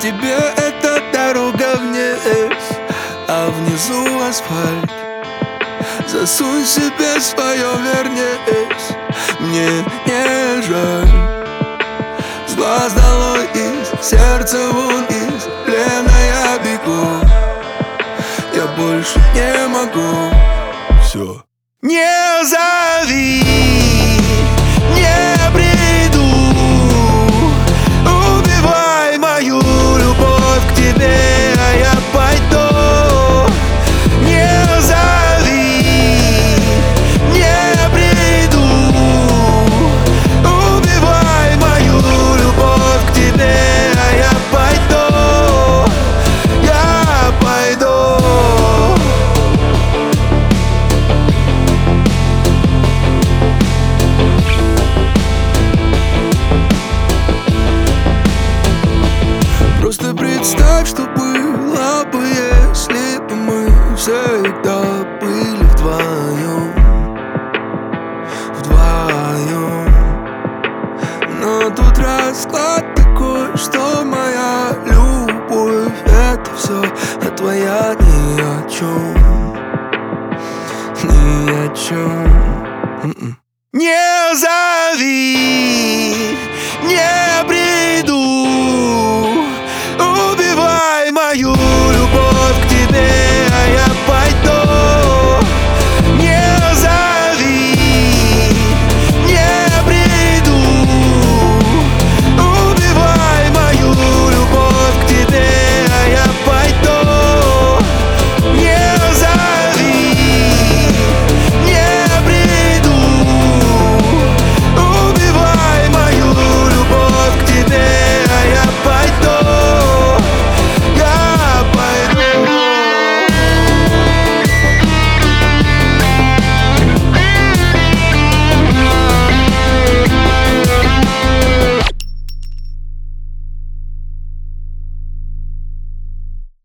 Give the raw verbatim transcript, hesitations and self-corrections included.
тебе эта дорога вниз, а внизу асфальт. Засунь себе свое, вернись, мне не жаль. С глаз долой, из сердца вон, из плена я бегу. Я больше не могу, все не за